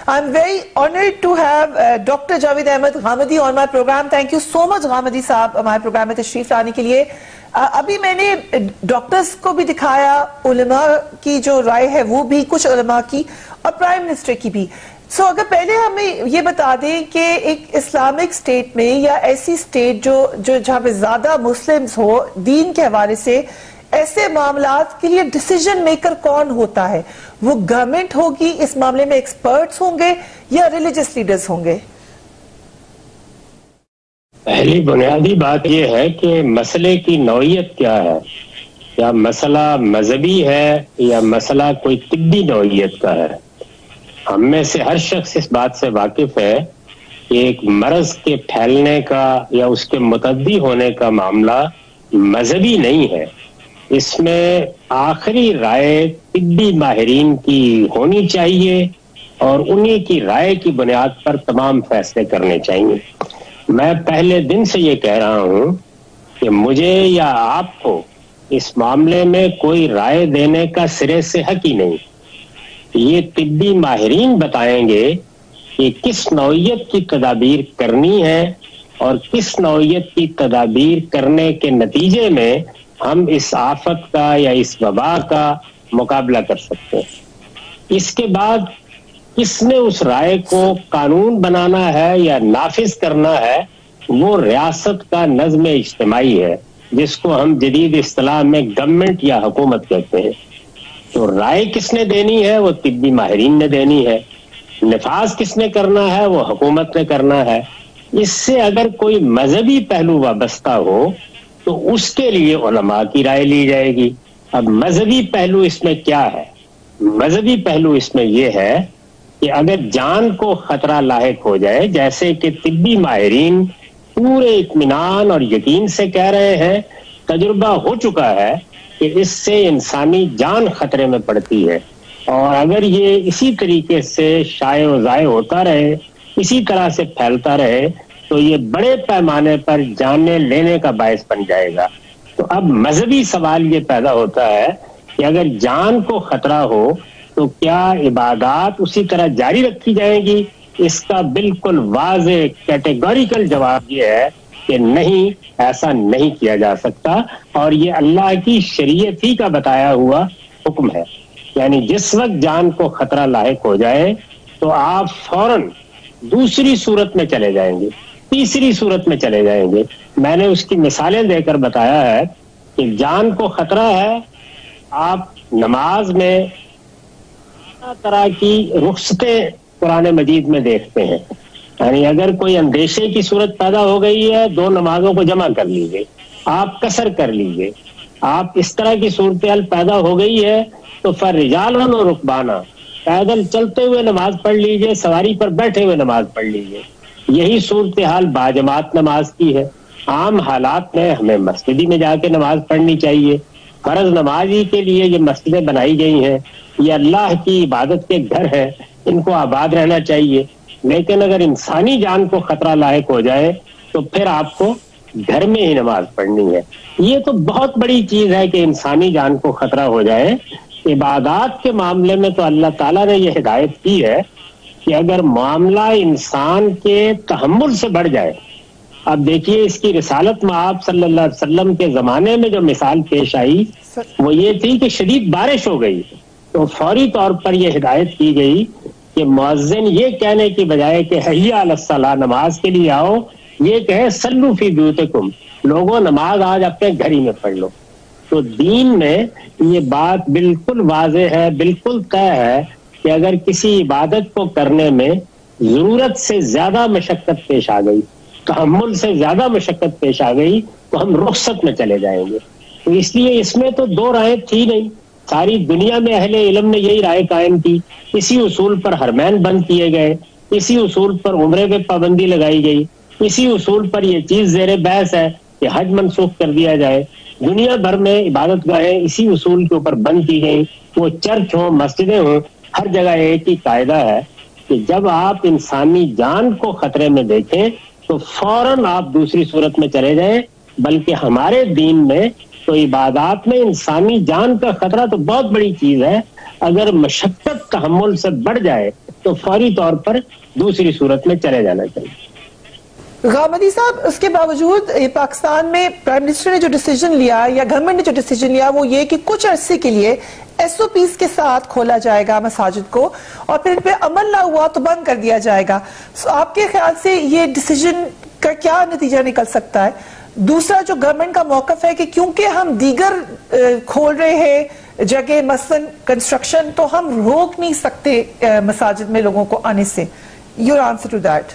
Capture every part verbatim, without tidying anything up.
I'm very honored to have uh, Doctor Javed Ahmed Ghamidi on my program. Thank you so much Ghamidi साहब हमारे programme में तशरीफ लाने के लिए. uh, अभी मैंने डॉक्टर्स को भी दिखाया, उलमा की जो राय है वो भी, कुछ उलमा की और प्राइम मिनिस्टर की भी. सो so, अगर पहले हमें ये बता दें कि एक इस्लामिक स्टेट में या ऐसी स्टेट जो जो जहाँ पे ज्यादा मुस्लिम्स हो दीन के हवाले से, ऐसे मामलात के लिए डिसीजन मेकर कौन होता है? वो गवर्नमेंट होगी, इस मामले में एक्सपर्ट्स होंगे या रिलीजियस लीडर्स होंगे? पहली बुनियादी बात यह है कि मसले की नौइयत क्या है. या मसला मजहबी है या मसला कोई तिब्बी नौइयत का है. हम में से हर शख्स इस बात से वाकिफ है कि एक मर्ज के फैलने का या उसके मुतद्दी होने का मामला मजहबी नहीं है. इसमें आखिरी राय तिब्बी माहिरीन की होनी चाहिए और उन्हीं की राय की बुनियाद पर तमाम फैसले करने चाहिए. मैं पहले दिन से ये कह रहा हूं कि मुझे या आपको इस मामले में कोई राय देने का सिरे से हक ही नहीं. ये तिब्बी माहिरीन बताएंगे कि किस नौइयत की तदाबीर करनी है और किस नौइयत की तदाबीर करने के नतीजे में हम इस आफत का या इस वबा का मुकाबला कर सकते हैं. इसके बाद किसने उस राय को कानून बनाना है या नाफिज करना है, वो रियासत का नज़्म इज्तिमाई है, जिसको हम जदीद इस्तिलाह में गवर्नमेंट या हुकूमत कहते हैं. तो राय किसने देनी है, वो तिब्बी माहिरीन ने देनी है. नफाज किसने करना है, वो हुकूमत ने करना है. इससे अगर कोई मजहबी पहलू वाबस्ता हो तो उसके लिए उलमा की राय ली जाएगी. अब मजहबी पहलू इसमें क्या है? मजहबी पहलू इसमें यह है कि अगर जान को खतरा लाहिक हो जाए, जैसे कि तिब्बी माहिरीन पूरे इत्मीनान और यकीन से कह रहे हैं, तजुर्बा हो चुका है कि इससे इंसानी जान खतरे में पड़ती है, और अगर ये इसी तरीके से शाये व ज़ाये होता रहे, इसी तरह से फैलता रहे, तो ये बड़े पैमाने पर जाने लेने का बायस बन जाएगा. तो अब मजहबी सवाल ये पैदा होता है कि अगर जान को खतरा हो तो क्या इबादत उसी तरह जारी रखी जाएगी? इसका बिल्कुल वाज़े कैटेगोरिकल जवाब ये है कि नहीं, ऐसा नहीं किया जा सकता. और ये अल्लाह की शरीयत ही का बताया हुआ हुक्म है. यानी जिस वक्त जान को खतरा लायक हो जाए तो आप फौरन दूसरी सूरत में चले जाएंगे, तीसरी सूरत में चले जाएंगे. मैंने उसकी मिसालें देकर बताया है कि जान को खतरा है, आप नमाज में तरह की रुखसतें कुरान मजीद में देखते हैं. यानी अगर कोई अंदेशे की सूरत पैदा हो गई है, दो नमाजों को जमा कर लीजिए, आप कसर कर लीजिए. आप इस तरह की सूरत पैदा हो गई है तो फर रिजालन और रुकबाना, पैदल चलते हुए नमाज पढ़ लीजिए, सवारी पर बैठे हुए नमाज पढ़ लीजिए. यही सूरत हाल बाजमात नमाज की है. आम हालात में हमें मस्जिद में जाके नमाज पढ़नी चाहिए. फर्ज नमाज ही के लिए ये मस्जिदें बनाई गई हैं, ये अल्लाह की इबादत के घर है, इनको आबाद रहना चाहिए. लेकिन अगर इंसानी जान को खतरा लायक हो जाए तो फिर आपको घर में ही नमाज पढ़नी है. ये तो बहुत बड़ी चीज है कि इंसानी जान को खतरा हो जाए. इबादत के मामले में तो अल्लाह ताला ने यह हिदायत की है कि अगर मामला इंसान के तहम्मुल से बढ़ जाए. अब देखिए, इसकी रिसालत में आप सल्लल्लाहु अलैहि वसल्लम के जमाने में जो मिसाल पेश आई वो ये थी कि शदीद बारिश हो गई, तो फौरी तौर पर यह हिदायत की गई कि मुअज्जिन ये कहने की बजाय कि हय्या अलस्सलाह, नमाज के लिए आओ, ये कहे सल्लू फी बुयूतिकुम, लोगों नमाज आज अपने घर ही में पढ़ लो. तो दीन में ये बात बिल्कुल वाज़े है, बिल्कुल तय है कि अगर किसी इबादत को करने में जरूरत से ज्यादा मशक्कत पेश आ गई, तहम्मुल से ज्यादा मशक्कत पेश आ गई, तो हम रुखसत में चले जाएंगे. तो इसलिए इसमें तो दो राय थी नहीं. सारी दुनिया में अहले इल्म ने यही राय कायम की. इसी उसूल पर हरमैन बंद किए गए, इसी उसूल पर उम्रे पे पाबंदी लगाई गई, इसी उसूल पर यह चीज ज़ेरे बहस है कि हज मनसूख कर दिया जाए. दुनिया भर में इबादत गाहें इसी उसूल के ऊपर बंद की गई. वो चर्च हो, मस्जिदें हो, हर जगह एक ही कायदा है कि जब आप इंसानी जान को खतरे में देखें तो फौरन आप दूसरी सूरत में चले जाएं. बल्कि हमारे दीन में तो इबादत में इंसानी जान का खतरा तो बहुत बड़ी चीज है. अगर मशक्कत तहम्मुल से बढ़ जाए तो تو فوری طور پر دوسری صورت میں چلے جانا چاہیے۔ غامدی صاحب، اس کے باوجود پاکستان میں پرائم منسٹر نے جو ڈیسیجن لیا یا گورنمنٹ نے جو ڈیسیجن لیا وہ یہ کہ کچھ عرصے کے لیے ایس او پیز کے ساتھ کھولا جائے گا مساجد کو، اور پھر ان پہ عمل نہ ہوا تو بند کر دیا جائے گا۔ آپ کے خیال سے یہ ڈیسیجن کا کیا نتیجہ نکل سکتا ہے؟ دوسرا جو گورنمنٹ کا موقف ہے کہ کیونکہ ہم دیگر کھول رہے ہیں جگہ مثلا کنسٹرکشن، تو ہم روک نہیں سکتے مساجد میں لوگوں کو آنے سے۔ Your answer to that?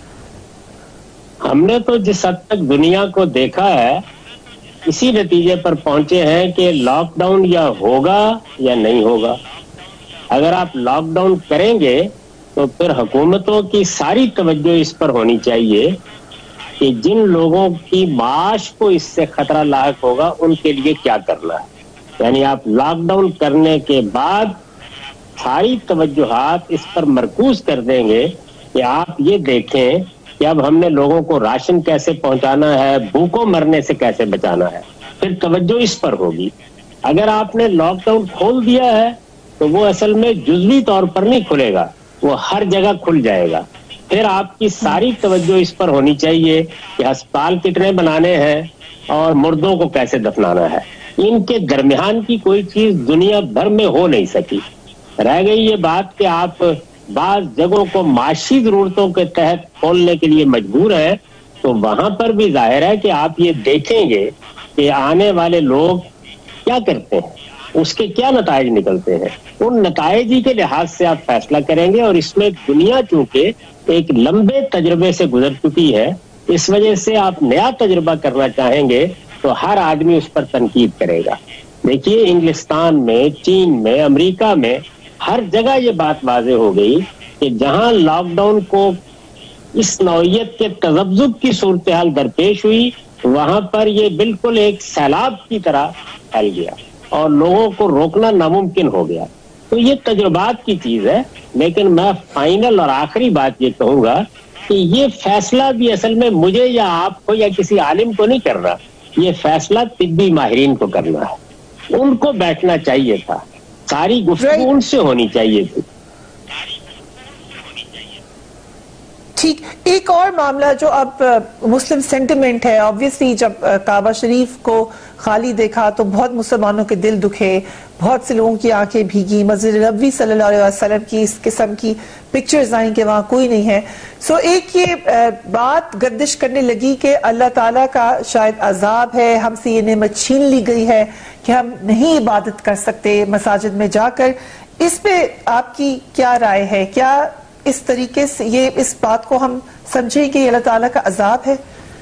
ہم نے تو جس حد تک دنیا کو دیکھا ہے اسی نتیجے پر پہنچے ہیں کہ لاک ڈاؤن یا ہوگا یا نہیں ہوگا۔ اگر آپ لاک ڈاؤن کریں گے تو پھر حکومتوں کی ساری توجہ اس پر ہونی چاہیے کہ جن لوگوں کی معاش کو اس سے خطرہ لاحق ہوگا ان کے لیے کیا کرنا ہے۔ یعنی آپ لاک ڈاؤن کرنے کے بعد ساری توجہات اس پر مرکوز کر دیں گے کہ آپ یہ دیکھیں کہ اب ہم نے لوگوں کو راشن کیسے پہنچانا ہے، بھوکوں مرنے سے کیسے بچانا ہے، پھر توجہ اس پر ہوگی۔ اگر آپ نے لاک ڈاؤن کھول دیا ہے تو وہ اصل میں جزوی طور پر نہیں کھلے گا، وہ ہر جگہ کھل جائے گا۔ پھر آپ کی ساری توجہ اس پر ہونی چاہیے کہ ہسپتال کتنے بنانے ہیں اور مردوں کو کیسے دفنانا ہے۔ ان کے درمیان کی کوئی چیز دنیا بھر میں ہو نہیں سکی۔ رہ گئی یہ بات کہ آپ بعض جگہوں کو معاشی ضرورتوں کے تحت کھولنے کے لیے مجبور ہیں، تو وہاں پر بھی ظاہر ہے کہ آپ یہ دیکھیں گے کہ آنے والے لوگ کیا کرتے ہیں، اس کے کیا نتائج نکلتے ہیں۔ ان نتائج کے لحاظ سے آپ فیصلہ کریں گے، اور اس میں دنیا چونکہ ایک لمبے تجربے سے گزر چکی ہے، اس وجہ سے آپ نیا تجربہ کرنا چاہیں گے تو ہر آدمی اس پر تنقید کرے گا۔ دیکھیے انگلستان میں، چین میں، امریکہ میں ہر جگہ یہ بات واضح ہو گئی کہ جہاں لاک ڈاؤن کو اس نوعیت کے تذبذب کی صورتحال درپیش ہوئی وہاں پر یہ بالکل ایک سیلاب کی طرح پھیل گیا اور لوگوں کو روکنا ناممکن ہو گیا۔ تو یہ تجربات کی چیز ہے، لیکن میں فائنل اور آخری بات یہ کہوں گا کہ یہ فیصلہ بھی اصل میں مجھے یا آپ کو یا کسی عالم کو نہیں کرنا، یہ فیصلہ طبی ماہرین کو کرنا ہے۔ ان کو بیٹھنا چاہیے تھا، ساری گفتگو ان سے ہونی چاہیے تھی۔ ٹھیک، ایک اور معاملہ جو اب مسلم سینٹیمنٹ ہے، آبویسلی جب کعبہ شریف کو خالی دیکھا تو بہت مسلمانوں کے دل دکھے، بہت سے لوگوں کی آنکھیں بھیگی، مسجد نبوی صلی اللہ علیہ وسلم کی اس قسم کی پکچرز آئیں کہ وہاں کوئی نہیں ہے۔ سو ایک یہ بات گردش کرنے لگی کہ اللہ تعالیٰ کا شاید عذاب ہے، ہم سے یہ نعمت چھین لی گئی ہے کہ ہم نہیں عبادت کر سکتے مساجد میں جا کر۔ اس پہ آپ کی کیا رائے ہے؟ کیا اس طریقے سے یہ اس بات کو ہم سمجھیں کہ یہ اللہ تعالیٰ کا عذاب ہے؟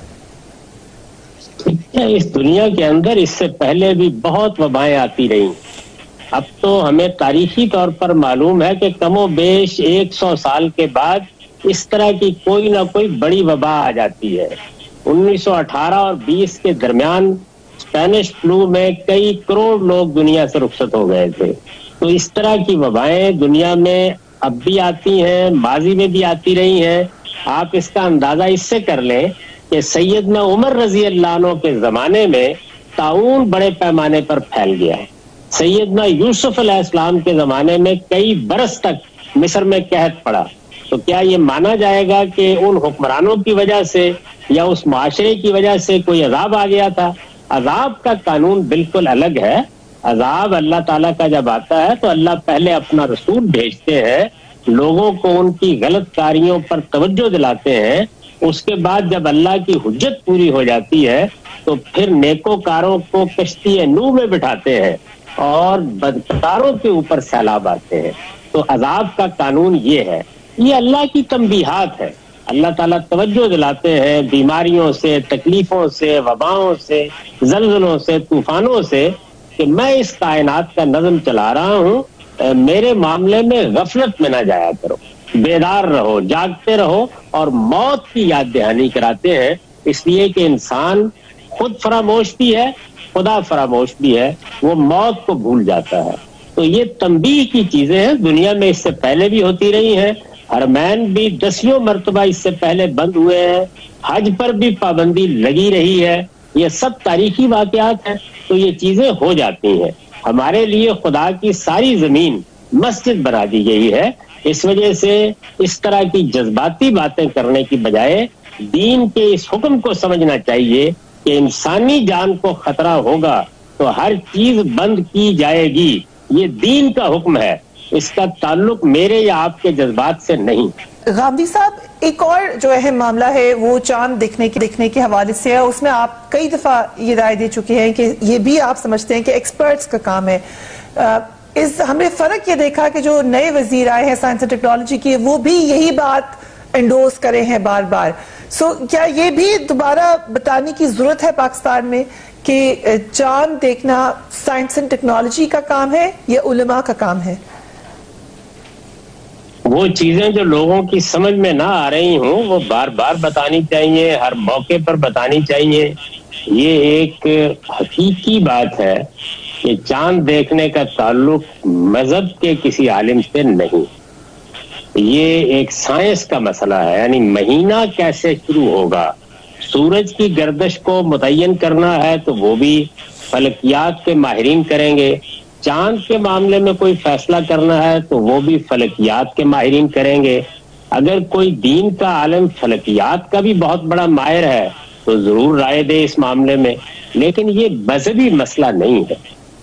اس دنیا کے اندر اس سے پہلے بھی بہت وبائیں آتی رہیں۔ اب تو ہمیں تاریخی طور پر معلوم ہے کہ کم و بیش ایک سو سال کے بعد اس طرح کی کوئی نہ کوئی بڑی وبا آ جاتی ہے۔ انیس سو اٹھارہ اور بیس کے درمیان اسپینش فلو میں کئی کروڑ لوگ دنیا سے رخصت ہو گئے تھے۔ تو اس طرح کی وبائیں دنیا میں اب بھی آتی ہیں، ماضی میں بھی آتی رہی ہیں۔ آپ اس کا اندازہ اس سے کر لیں کہ سیدنا عمر رضی اللہ عنہ کے زمانے میں طاعون بڑے پیمانے پر پھیل گیا۔ سیدنا یوسف علیہ السلام کے زمانے میں کئی برس تک مصر میں قحط پڑا۔ تو کیا یہ مانا جائے گا کہ ان حکمرانوں کی وجہ سے یا اس معاشرے کی وجہ سے کوئی عذاب آ گیا تھا؟ عذاب کا قانون بالکل الگ ہے۔ عذاب اللہ تعالیٰ کا جب آتا ہے تو اللہ پہلے اپنا رسول بھیجتے ہیں، لوگوں کو ان کی غلط کاریوں پر توجہ دلاتے ہیں، اس کے بعد جب اللہ کی حجت پوری ہو جاتی ہے تو پھر نیکوکاروں کو کشتی نوح میں بٹھاتے ہیں اور بدکاروں کے اوپر سیلاب آتے ہیں۔ تو عذاب کا قانون یہ ہے، یہ اللہ کی تنبیہات ہے۔ اللہ تعالیٰ توجہ دلاتے ہیں بیماریوں سے، تکلیفوں سے، وباؤں سے، زلزلوں سے، طوفانوں سے کہ میں اس کائنات کا نظم چلا رہا ہوں، میرے معاملے میں غفلت میں نہ جایا کرو، بیدار رہو، جاگتے رہو، اور موت کی یاد دہانی کراتے ہیں، اس لیے کہ انسان خود فراموش بھی ہے، خدا فراموش بھی ہے، وہ موت کو بھول جاتا ہے۔ تو یہ تنبیہ کی چیزیں ہیں، دنیا میں اس سے پہلے بھی ہوتی رہی ہیں، حرمین بھی دسیوں مرتبہ اس سے پہلے بند ہوئے ہیں، حج پر بھی پابندی لگی رہی ہے، یہ سب تاریخی واقعات ہیں۔ تو یہ چیزیں ہو جاتی ہیں۔ ہمارے لیے خدا کی ساری زمین مسجد بنا دی گئی ہے، اس وجہ سے اس طرح کی جذباتی باتیں کرنے کی بجائے دین کے اس حکم کو سمجھنا چاہیے کہ انسانی جان کو خطرہ ہوگا تو ہر چیز بند کی جائے گی. یہ دین کا حکم ہے, اس کا تعلق میرے یا آپ کے جذبات سے نہیں. غامدی صاحب, ایک اور جو اہم معاملہ ہے وہ چاند دیکھنے کے دیکھنے کے حوالے سے ہے. اس میں آپ کئی دفعہ یہ رائے دے چکے ہیں کہ یہ بھی آپ سمجھتے ہیں کہ ایکسپرٹس کا کام ہے. اس ہم نے فرق یہ دیکھا کہ جو نئے وزیر آئے ہیں سائنس اور ٹیکنالوجی کے, وہ بھی یہی بات انڈورس کرے ہیں بار بار. سو کیا یہ بھی دوبارہ بتانے کی ضرورت ہے پاکستان میں کہ چاند دیکھنا سائنس اینڈ ٹیکنالوجی کا کام ہے یا علماء کا کام ہے؟ وہ چیزیں جو لوگوں کی سمجھ میں نہ آ رہی ہوں وہ بار بار بتانی چاہیے, ہر موقع پر بتانی چاہیے. یہ ایک حقیقی بات ہے کہ چاند دیکھنے کا تعلق مذہب کے کسی عالم سے نہیں, یہ ایک سائنس کا مسئلہ ہے. یعنی مہینہ کیسے شروع ہوگا, سورج کی گردش کو متعین کرنا ہے تو وہ بھی فلکیات کے ماہرین کریں گے. چاند کے معاملے میں کوئی فیصلہ کرنا ہے تو وہ بھی فلکیات کے ماہرین کریں گے. اگر کوئی دین کا عالم فلکیات کا بھی بہت بڑا ماہر ہے تو ضرور رائے دے اس معاملے میں, لیکن یہ مذہبی مسئلہ نہیں ہے.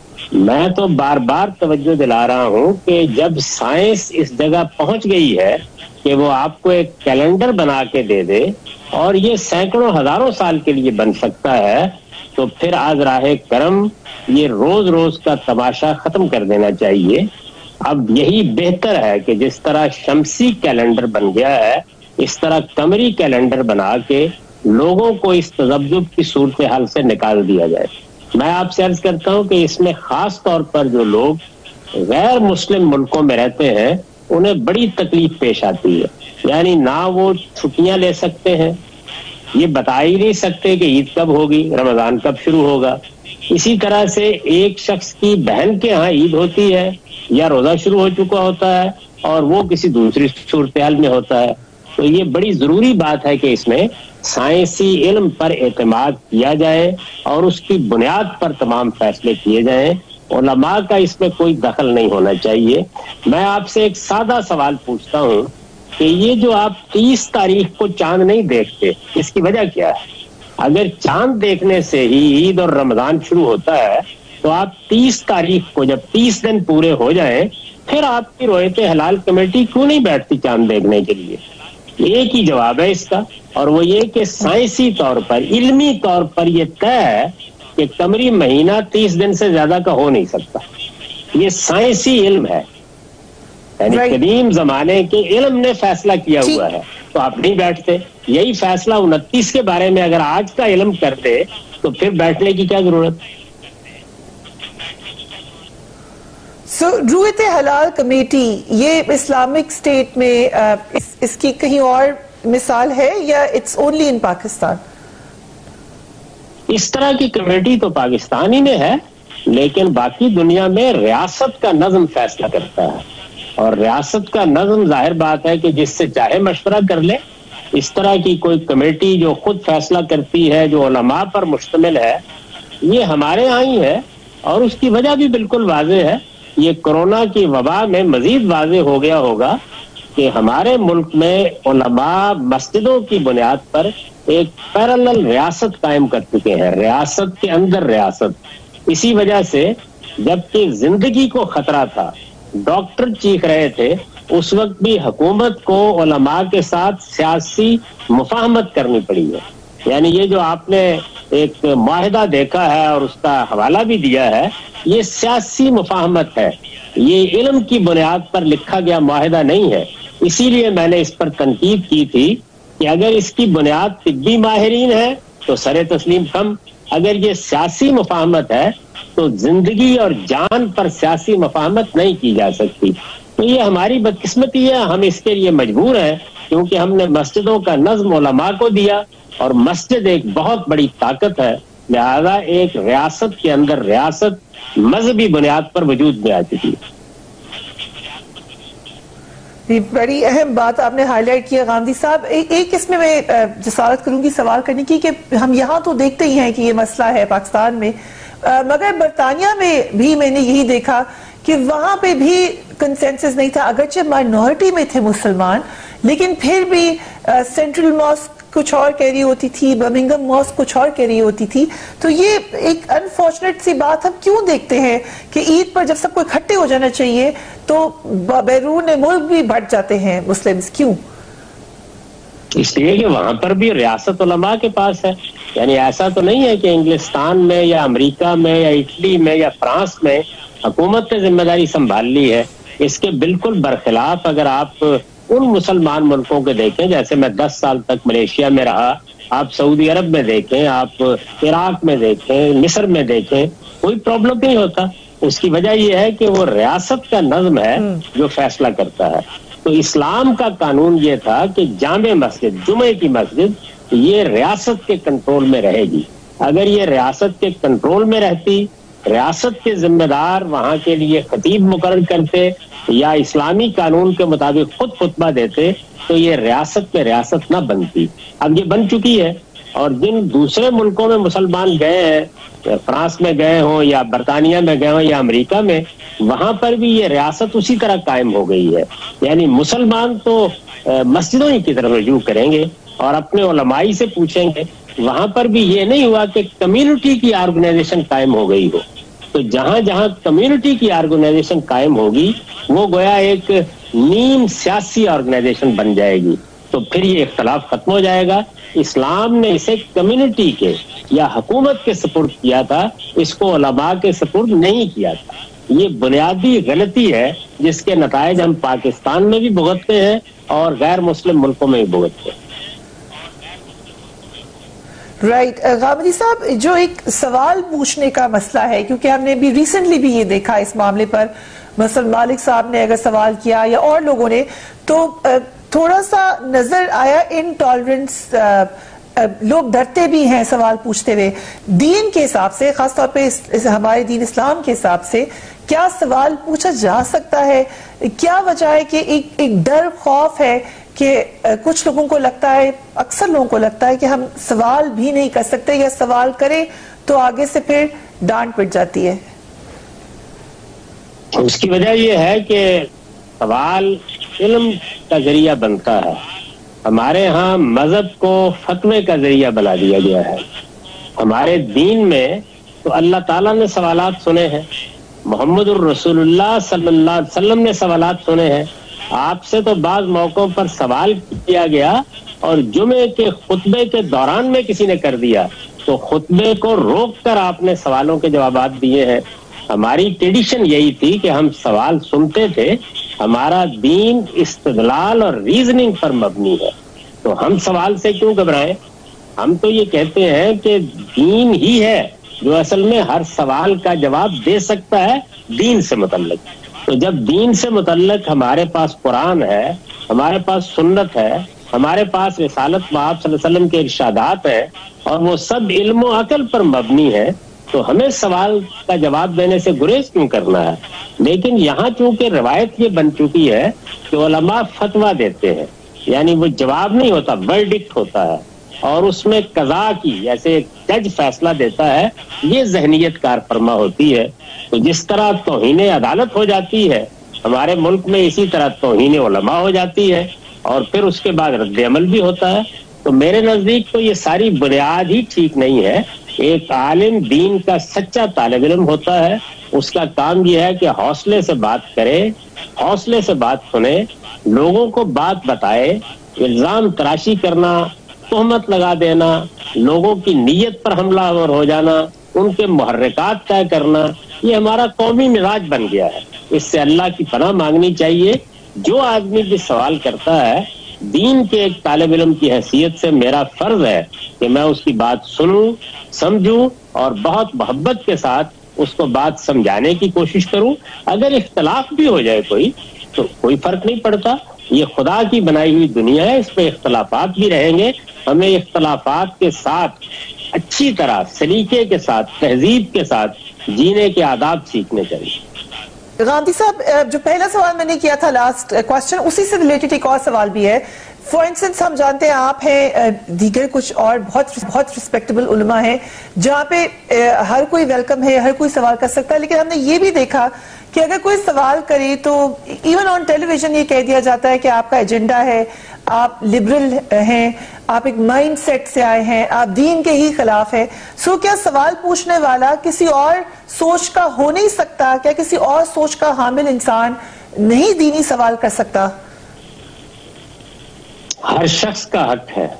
میں تو بار بار توجہ دلا رہا ہوں کہ جب سائنس اس جگہ پہنچ گئی ہے کہ وہ آپ کو ایک کیلنڈر بنا کے دے دے اور یہ سینکڑوں ہزاروں سال کے لیے بن سکتا ہے, تو پھر آج راہ کرم یہ روز روز کا تماشا ختم کر دینا چاہیے. اب یہی بہتر ہے کہ جس طرح شمسی کیلنڈر بن گیا ہے اس طرح قمری کیلنڈر بنا کے لوگوں کو اس تذبذب کی صورتحال سے نکال دیا جائے. میں آپ سے عرض کرتا ہوں کہ اس میں خاص طور پر جو لوگ غیر مسلم ملکوں میں رہتے ہیں انہیں بڑی تکلیف پیش آتی ہے. یعنی نہ وہ چھٹیاں لے سکتے ہیں, یہ بتا ہی نہیں سکتے کہ عید کب ہوگی, رمضان کب شروع ہوگا. اسی طرح سے ایک شخص کی بہن کے ہاں عید ہوتی ہے یا روزہ شروع ہو چکا ہوتا ہے اور وہ کسی دوسری صورتحال میں ہوتا ہے. تو یہ بڑی ضروری بات ہے کہ اس میں سائنسی علم پر اعتماد کیا جائے اور اس کی بنیاد پر تمام فیصلے کیے جائیں. علماء کا اس میں کوئی دخل نہیں ہونا چاہیے. میں آپ سے ایک سادہ سوال پوچھتا ہوں کہ یہ جو آپ تیس تاریخ کو چاند نہیں دیکھتے, اس کی وجہ کیا ہے؟ اگر چاند دیکھنے سے ہی عید اور رمضان شروع ہوتا ہے تو آپ تیس تاریخ کو جب تیس دن پورے ہو جائیں پھر آپ کی رویت حلال کمیٹی کیوں نہیں بیٹھتی چاند دیکھنے کے لیے؟ ایک ہی جواب ہے اس کا, اور وہ یہ کہ سائنسی طور پر, علمی طور پر یہ طے ہے کہ قمری مہینہ تیس دن سے زیادہ کا ہو نہیں سکتا. یہ سائنسی علم ہے, یعنی قدیم زمانے کے علم نے فیصلہ کیا ہوا ہے, تو آپ نہیں بیٹھتے. یہی فیصلہ انتیس کے بارے میں اگر آج کا علم کرتے تو پھر بیٹھنے کی کیا ضرورت؟ سو رویت حلال کمیٹی یہ اسلامک اسٹیٹ میں اس, اس کی کہیں اور مثال ہے یا اٹس اونلی ان پاکستان؟ اس طرح کی کمیٹی تو پاکستان ہی میں ہے, لیکن باقی دنیا میں ریاست کا نظم فیصلہ کرتا ہے, اور ریاست کا نظم ظاہر بات ہے کہ جس سے چاہے مشورہ کر لے. اس طرح کی کوئی کمیٹی جو خود فیصلہ کرتی ہے, جو علماء پر مشتمل ہے, یہ ہمارے ہاں ہی ہے, اور اس کی وجہ بھی بالکل واضح ہے. یہ کرونا کی وبا میں مزید واضح ہو گیا ہوگا کہ ہمارے ملک میں علماء مسجدوں کی بنیاد پر ایک پیرالل ریاست قائم کر چکے ہیں, ریاست کے اندر ریاست. اسی وجہ سے جبکہ زندگی کو خطرہ تھا, ڈاکٹر چیخ رہے تھے, اس وقت بھی حکومت کو علماء کے ساتھ سیاسی مفاہمت کرنی پڑی ہے. یعنی یہ جو آپ نے ایک معاہدہ دیکھا ہے اور اس کا حوالہ بھی دیا ہے, یہ سیاسی مفاہمت ہے, یہ علم کی بنیاد پر لکھا گیا معاہدہ نہیں ہے. اسی لیے میں نے اس پر تنقید کی تھی کہ اگر اس کی بنیاد طبی ماہرین ہے تو سر تسلیم کم, اگر یہ سیاسی مفاہمت ہے تو زندگی اور جان پر سیاسی مفاہمت نہیں کی جا سکتی. تو یہ ہماری بدقسمتی ہے, ہم اس کے لیے مجبور ہیں کیونکہ ہم نے مسجدوں کا نظم علماء کو دیا, اور مسجد ایک بہت بڑی طاقت ہے, لہذا ایک ریاست کے اندر ریاست مذہبی بنیاد پر وجود میں آ چکی ہے. بڑی اہم بات آپ نے ہائی لائٹ کیا غامدی صاحب. ایک اس میں میں جسارت کروں گی سوال کرنے کی کہ ہم یہاں تو دیکھتے ہی ہیں کہ یہ مسئلہ ہے پاکستان میں, مگر برطانیہ میں بھی میں نے یہی دیکھا کہ وہاں پہ بھی کنسنسس نہیں تھا, اگرچہ مائنورٹی میں تھے مسلمان, لیکن پھر بھی سینٹرل ماسک کچھ اور کہہ رہی ہوتی تھی, برمنگم ماسک کچھ اور کہہ رہی ہوتی تھی. تو یہ ایک انفارچونیٹ سی بات ہم کیوں دیکھتے ہیں کہ عید پر جب سب کو اکٹھے ہو جانا چاہیے تو بیرون ملک بھی بٹ جاتے ہیں مسلمز, کیوں؟ اس لیے کہ وہاں پر بھی ریاست علماء کے پاس ہے. یعنی ایسا تو نہیں ہے کہ انگلستان میں یا امریکہ میں یا اٹلی میں یا فرانس میں حکومت نے ذمہ داری سنبھال لی ہے. اس کے بالکل برخلاف اگر آپ ان مسلمان ملکوں کے دیکھیں, جیسے میں دس سال تک ملیشیا میں رہا, آپ سعودی عرب میں دیکھیں, آپ عراق میں دیکھیں, مصر میں دیکھیں, کوئی پرابلم نہیں ہوتا. اس کی وجہ یہ ہے کہ وہ ریاست کا نظم ہے جو فیصلہ کرتا ہے. تو اسلام کا قانون یہ تھا کہ جامع مسجد, جمعے کی مسجد, یہ ریاست کے کنٹرول میں رہے گی. اگر یہ ریاست کے کنٹرول میں رہتی, ریاست کے ذمہ دار وہاں کے لیے خطیب مقرر کرتے یا اسلامی قانون کے مطابق خود خطبہ دیتے, تو یہ ریاست میں ریاست نہ بنتی. اب یہ بن چکی ہے, اور جن دوسرے ملکوں میں مسلمان گئے ہیں, فرانس میں گئے ہوں یا برطانیہ میں گئے ہوں یا امریکہ میں, وہاں پر بھی یہ ریاست اسی طرح قائم ہو گئی ہے. یعنی مسلمان تو مسجدوں ہی کی طرف رجوع کریں گے اور اپنے علمائی سے پوچھیں گے. وہاں پر بھی یہ نہیں ہوا کہ کمیونٹی کی آرگنائزیشن قائم ہو گئی ہو. تو جہاں جہاں کمیونٹی کی آرگنائزیشن قائم ہوگی وہ گویا ایک نیم سیاسی آرگنائزیشن بن جائے گی. تو پھر یہ اختلاف ختم ہو جائے گا. اسلام نے اسے کمیونٹی کے یا حکومت کے سپرد کیا تھا, اس کو علماء کے سپرد نہیں کیا تھا. یہ بنیادی غلطی ہے جس کے نتائج ہم پاکستان میں بھی بھگتتے ہیں اور غیر مسلم ملکوں میں بھی بھگتتے ہیں. Right right. غامدی صاحب, جو ایک سوال پوچھنے کا مسئلہ ہے, کیونکہ ہم نے بھی ریسنٹلی بھی یہ دیکھا اس معاملے پر, مثلا مالک صاحب نے اگر سوال کیا یا اور لوگوں نے, تو تھوڑا سا نظر آیا انٹالرنس, لوگ ڈرتے بھی ہیں سوال پوچھتے ہوئے. دین کے حساب سے, خاص طور پہ ہمارے دین اسلام کے حساب سے, کیا سوال پوچھا جا سکتا ہے؟ کیا وجہ ہے کہ ایک ایک ڈر, خوف ہے کہ کچھ لوگوں کو لگتا ہے, اکثر لوگوں کو لگتا ہے کہ ہم سوال بھی نہیں کر سکتے, یا سوال کریں تو آگے سے پھر ڈانٹ پڑ جاتی ہے؟ اس کی وجہ یہ ہے کہ سوال علم کا ذریعہ بنتا ہے. ہمارے ہاں مذہب کو فتوے کا ذریعہ بنا دیا گیا ہے. ہمارے دین میں تو اللہ تعالیٰ نے سوالات سنے ہیں, محمد الرسول اللہ صلی اللہ علیہ وسلم نے سوالات سنے ہیں. آپ سے تو بعض موقعوں پر سوال کیا گیا اور جمعے کے خطبے کے دوران میں کسی نے کر دیا تو خطبے کو روک کر آپ نے سوالوں کے جوابات دیے ہیں. ہماری ٹریڈیشن یہی تھی کہ ہم سوال سنتے تھے. ہمارا دین استدلال اور ریزننگ پر مبنی ہے, تو ہم سوال سے کیوں گھبرائیں؟ ہم تو یہ کہتے ہیں کہ دین ہی ہے جو اصل میں ہر سوال کا جواب دے سکتا ہے دین سے متعلق. تو جب دین سے متعلق ہمارے پاس قرآن ہے, ہمارے پاس سنت ہے, ہمارے پاس رسالت مآب صلی اللہ علیہ وسلم کے ارشادات ہیں, اور وہ سب علم و عقل پر مبنی ہے, تو ہمیں سوال کا جواب دینے سے گریز کیوں کرنا ہے؟ لیکن یہاں چونکہ روایت یہ بن چکی ہے کہ علماء فتویٰ دیتے ہیں, یعنی وہ جواب نہیں ہوتا, ورڈکٹ ہوتا ہے, اور اس میں قضا کی, جیسے جج فیصلہ دیتا ہے, یہ ذہنیت کار فرما ہوتی ہے. تو جس طرح توہین عدالت ہو جاتی ہے ہمارے ملک میں, اسی طرح توہین علماء ہو جاتی ہے, اور پھر اس کے بعد رد عمل بھی ہوتا ہے. تو میرے نزدیک تو یہ ساری بنیاد ہی ٹھیک نہیں ہے. ایک عالم دین کا سچا طالب علم ہوتا ہے, اس کا کام یہ ہے کہ حوصلے سے بات کرے, حوصلے سے بات سنے, لوگوں کو بات بتائے. الزام تراشی کرنا, تہمت لگا دینا, لوگوں کی نیت پر حملہ آور ہو جانا, ان کے محرکات طے کرنا, یہ ہمارا قومی مزاج بن گیا ہے. اس سے اللہ کی پناہ مانگنی چاہیے. جو آدمی بھی سوال کرتا ہے, دین کے ایک طالب علم کی حیثیت سے میرا فرض ہے کہ میں اس کی بات سنوں, سمجھوں, اور بہت محبت کے ساتھ اس کو بات سمجھانے کی کوشش کروں. اگر اختلاف بھی ہو جائے کوئی تو کوئی فرق نہیں پڑتا. یہ خدا کی بنائی ہوئی دنیا ہے, اس پہ اختلافات بھی رہیں گے. ہمیں اختلافات کے ساتھ اچھی طرح, سلیقے کے ساتھ, تہذیب کے ساتھ جینے کے آداب سیکھنے چاہیے. غامدی صاحب, جو پہلا سوال میں نے کیا تھا, لاسٹ کوسچن, اسی سے ریلیٹڈ ایک اور سوال بھی ہے. فار انسٹنس ہم جانتے ہیں آپ ہیں, دیگر کچھ اور بہت بہت ریسپیکٹیبل علماء ہیں جہاں پہ ہر کوئی ویلکم ہے, ہر کوئی سوال کر سکتا ہے, لیکن ہم نے یہ بھی دیکھا کہ اگر کوئی سوال کرے تو ایون آن ٹیلی ویژن یہ کہہ دیا جاتا ہے کہ آپ کا ایجنڈا ہے, آپ لبرل ہیں, آپ ایک مائنڈ سیٹ سے آئے ہیں, آپ دین کے ہی خلاف ہے. سو کیا سوال پوچھنے والا کسی اور سوچ کا ہو نہیں سکتا؟ کیا کسی اور سوچ کا حامل انسان نہیں دینی سوال کر سکتا؟ ہر شخص کا حق ہے.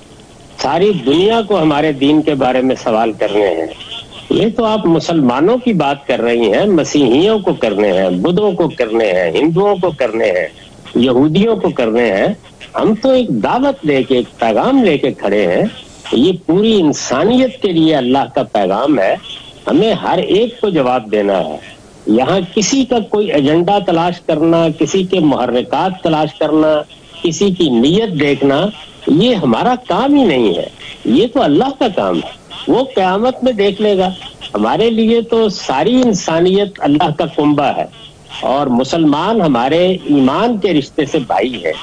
ساری دنیا کو ہمارے دین کے بارے میں سوال کرنے ہیں. یہ تو آپ مسلمانوں کی بات کر رہی ہیں, مسیحیوں کو کرنے ہیں, بدھوں کو کرنے ہیں, ہندوؤں کو کرنے ہیں, یہودیوں کو کرنے ہیں. ہم تو ایک دعوت لے کے, ایک پیغام لے کے کھڑے ہیں. یہ پوری انسانیت کے لیے اللہ کا پیغام ہے. ہمیں ہر ایک کو جواب دینا ہے. یہاں کسی کا کوئی ایجنڈا تلاش کرنا, کسی کے محرکات تلاش کرنا, کسی کی نیت دیکھنا, یہ ہمارا کام ہی نہیں ہے. یہ تو اللہ کا کام ہے, وہ قیامت میں دیکھ لے گا. ہمارے لیے تو ساری انسانیت اللہ کا کنبہ ہے, اور مسلمان ہمارے ایمان کے رشتے سے بھائی ہے.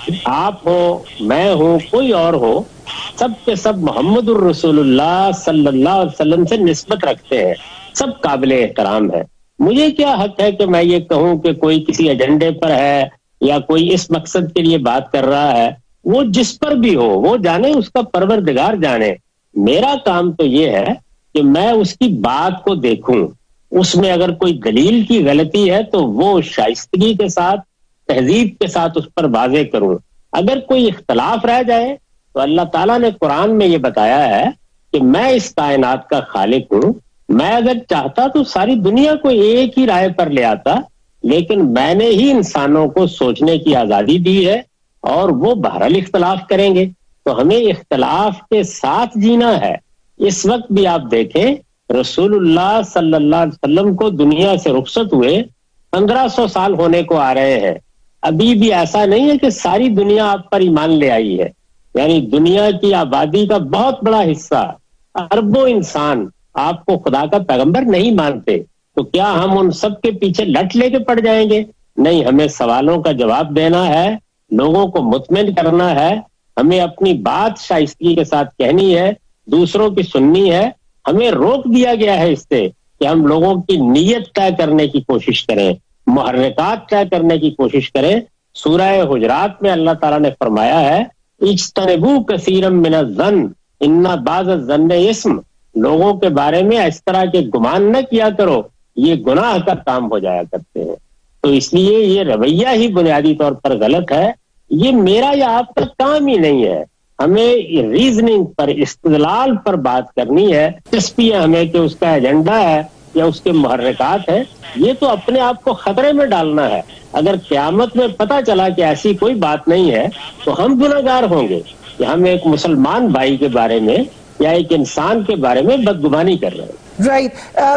آپ ہو, میں ہوں, کوئی اور ہو, سب کے سب محمد الرسول اللہ صلی اللہ علیہ وسلم سے نسبت رکھتے ہیں, سب قابل احترام ہے. مجھے کیا حق ہے کہ میں یہ کہوں کہ کوئی کسی ایجنڈے پر ہے یا کوئی اس مقصد کے لیے بات کر رہا ہے. وہ جس پر بھی ہو وہ جانے, اس کا پروردگار جانے. میرا کام تو یہ ہے کہ میں اس کی بات کو دیکھوں, اس میں اگر کوئی دلیل کی غلطی ہے تو وہ شائستگی کے ساتھ, تہذیب کے ساتھ اس پر واضح کروں. اگر کوئی اختلاف رہ جائے تو اللہ تعالیٰ نے قرآن میں یہ بتایا ہے کہ میں اس کائنات کا خالق ہوں. میں اگر چاہتا تو ساری دنیا کو ایک ہی رائے پر لے آتا, لیکن میں نے ہی انسانوں کو سوچنے کی آزادی دی ہے, اور وہ بہرحال اختلاف کریں گے. تو ہمیں اختلاف کے ساتھ جینا ہے. اس وقت بھی آپ دیکھیں, رسول اللہ صلی اللہ علیہ وسلم کو دنیا سے رخصت ہوئے پندرہ سو سال ہونے کو آ رہے ہیں. ابھی بھی ایسا نہیں ہے کہ ساری دنیا آپ پر ایمان لے آئی ہے. یعنی دنیا کی آبادی کا بہت بڑا حصہ, اربوں انسان آپ کو خدا کا پیغمبر نہیں مانتے. تو کیا ہم ان سب کے پیچھے لٹ لے کے پڑ جائیں گے؟ نہیں, ہمیں سوالوں کا جواب دینا ہے, لوگوں کو مطمئن کرنا ہے. ہمیں اپنی بات شائستگی کے ساتھ کہنی ہے, دوسروں کی سننی ہے. ہمیں روک دیا گیا ہے اس سے کہ ہم لوگوں کی نیت طے کرنے کی کوشش کریں, محرکات طے کرنے کی کوشش کریں. سورہ حجرات میں اللہ تعالیٰ نے فرمایا ہے, اجتنبوا کثیرا من الظن ان بعض الظن اسم. لوگوں کے بارے میں اس طرح کے گمان نہ کیا کرو, یہ گناہ کا کام ہو جایا کرتے ہیں. تو اس لیے یہ رویہ ہی بنیادی طور پر غلط ہے. یہ میرا یا آپ کا کام ہی نہیں ہے. ہمیں ریزننگ پر, استدلال پر بات کرنی ہے. دلچسپی ہے ہمیں کہ اس کا ایجنڈا ہے یا اس کے محرکات ہیں, یہ تو اپنے آپ کو خطرے میں ڈالنا ہے. اگر قیامت میں پتہ چلا کہ ایسی کوئی بات نہیں ہے تو ہم گنہگار ہوں گے کہ ہم ایک مسلمان بھائی کے بارے میں یا ایک انسان کے بارے میں بدگمانی کر رہے ہیں. رائٹ.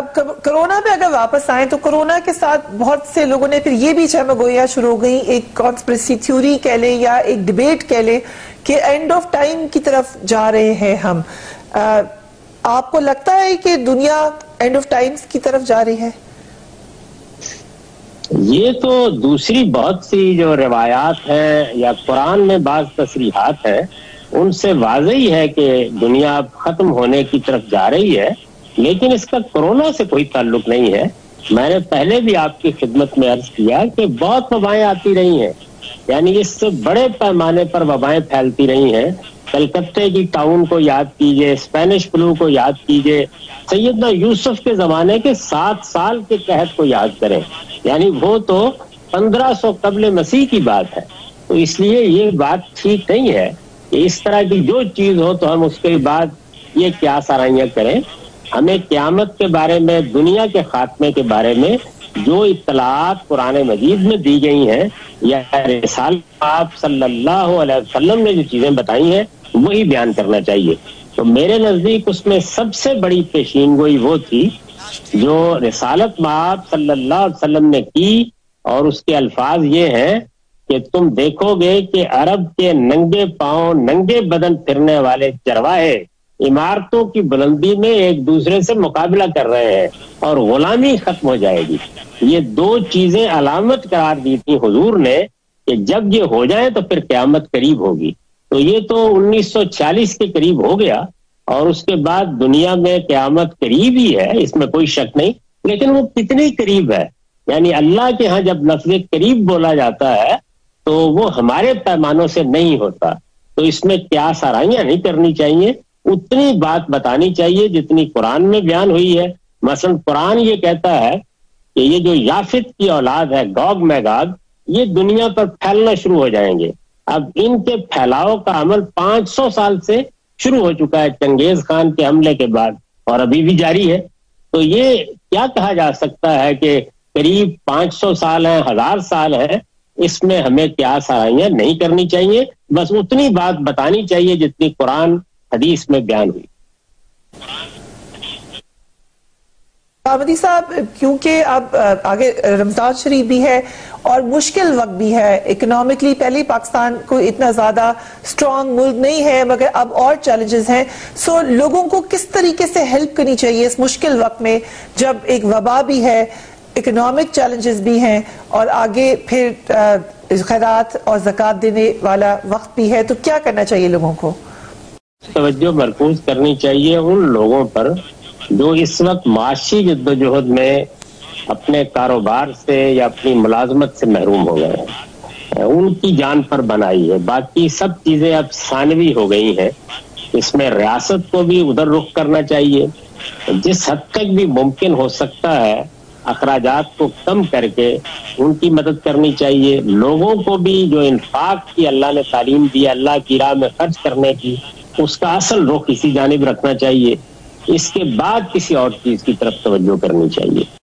کرونا پہ اگر واپس آئیں تو کرونا کے ساتھ بہت سے لوگوں نے پھر یہ بھی چہمہ گوئیاں شروع ہو گئی, ایک کانسپریسی تھیوری کہہ لیں یا ایک ڈیبیٹ کہہ لیں کہ اینڈ آف ٹائم کی طرف جا رہے ہیں ہم. آپ کو لگتا ہے کہ دنیا اینڈ آف ٹائمز کی طرف جا رہی ہے؟ یہ تو دوسری بہت سی جو روایات ہیں یا قرآن میں بعض تصریحات ہیں ان سے واضح ہی ہے کہ دنیا اب ختم ہونے کی طرف جا رہی ہے. لیکن اس کا کورونا سے کوئی تعلق نہیں ہے. میں نے پہلے بھی آپ کی خدمت میں عرض کیا کہ بہت وبائیں آتی رہی ہیں, یعنی اس سے بڑے پیمانے پر وبائیں پھیلتی رہی ہیں. کلکتے کی ٹاؤن کو یاد کیجئے, اسپینش فلو کو یاد کیجئے, سیدنا یوسف کے زمانے کے سات سال کے قحط کو یاد کریں, یعنی وہ تو پندرہ سو قبل مسیح کی بات ہے. تو اس لیے یہ بات ٹھیک نہیں ہے کہ اس طرح کی جو چیز ہو تو ہم اس کے بعد یہ کیا سرائیاں کریں. ہمیں قیامت کے بارے میں, دنیا کے خاتمے کے بارے میں جو اطلاعات قرآن مجید میں دی گئی ہیں یا رسالت آپ صلی اللہ علیہ وسلم نے جو چیزیں بتائی ہیں وہی بیان کرنا چاہیے. تو میرے نزدیک اس میں سب سے بڑی پیشین گوئی وہ تھی جو رسالت آپ صلی اللہ علیہ وسلم نے کی, اور اس کے الفاظ یہ ہیں کہ تم دیکھو گے کہ عرب کے ننگے پاؤں, ننگے بدن پھرنے والے چرواہے عمارتوں کی بلندی میں ایک دوسرے سے مقابلہ کر رہے ہیں اور غلامی ختم ہو جائے گی. یہ دو چیزیں علامت قرار دی تھی حضور نے کہ جب یہ ہو جائے تو پھر قیامت قریب ہوگی. تو یہ تو انیس سو چھیالیس کے قریب ہو گیا, اور اس کے بعد دنیا میں قیامت قریب ہی ہے, اس میں کوئی شک نہیں. لیکن وہ کتنی قریب ہے یعنی اللہ کے ہاں جب لفظ قریب بولا جاتا ہے تو وہ ہمارے پیمانوں سے نہیں ہوتا. تو اس میں قیاس آرائیاں نہیں کرنی چاہیے, اتنی بات بتانی چاہیے جتنی قرآن میں بیان ہوئی ہے. مثلا قرآن یہ کہتا ہے کہ یہ جو یافت کی اولاد ہے گوگ میگاگ, یہ دنیا پر پھیلنا شروع ہو جائیں گے. اب ان کے پھیلاؤ کا عمل پانچ سو سال سے شروع ہو چکا ہے چنگیز خان کے حملے کے بعد, اور ابھی بھی جاری ہے. تو یہ کیا کہا جا سکتا ہے کہ قریب پانچ سو سال ہیں, ہزار سال ہے, اس میں ہمیں قیاس آرائیاں نہیں کرنی چاہیے, بس اتنی بات بتانی چاہیے جتنی قرآن حدیث میں بیان ہوئی. غامدی صاحب, کیونکہ اب آگے رمضان شریف بھی ہے اور مشکل وقت بھی ہے, اکنامکلی پہلے پاکستان کو اتنا زیادہ سٹرونگ ملک نہیں ہے مگر اب اور چیلنجز ہیں, سو لوگوں کو کس طریقے سے ہیلپ کرنی چاہیے اس مشکل وقت میں جب ایک وبا بھی ہے, اکنامک چیلنجز بھی ہیں اور آگے پھر خیرات اور زکوٰۃ دینے والا وقت بھی ہے, تو کیا کرنا چاہیے لوگوں کو؟ توجہ مرکوز کرنی چاہیے ان لوگوں پر جو اس وقت معاشی جدوجہد میں اپنے کاروبار سے یا اپنی ملازمت سے محروم ہو گئے ہیں, ان کی جان پر بنائی ہے. باقی سب چیزیں اب ثانوی ہو گئی ہیں, اس میں ریاست کو بھی ادھر رخ کرنا چاہیے, جس حد تک بھی ممکن ہو سکتا ہے اخراجات کو کم کر کے ان کی مدد کرنی چاہیے. لوگوں کو بھی جو انفاق کی اللہ نے تعلیم دی اللہ کی راہ میں خرچ کرنے کی, اس کا اصل رخ اسی جانب رکھنا چاہیے. اس کے بعد کسی اور چیز کی طرف توجہ کرنی چاہیے.